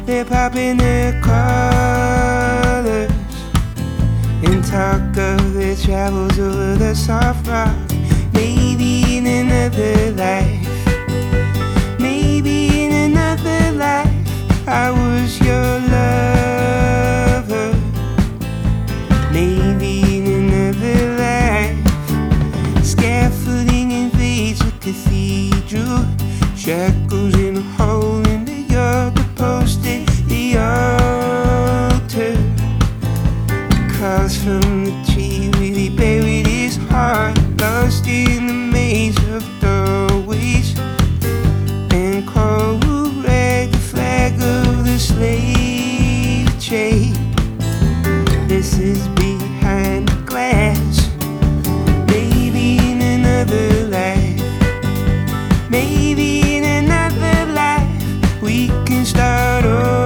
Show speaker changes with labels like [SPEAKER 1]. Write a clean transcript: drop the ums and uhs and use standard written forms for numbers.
[SPEAKER 1] they're popping their collars and talk of their travels over the soft rock. Maybe in another life, maybe in another life, I was your lover. Maybe in another life, scaffolding invades a cathedral, shackles in a hole in the yoga post at the altar. Calls from the tree where he buried his heart, lost in the maze of doorways, and cold red, the flag of the slave trade. This is behind the glass. Maybe in another life, maybe in another life, we can start over.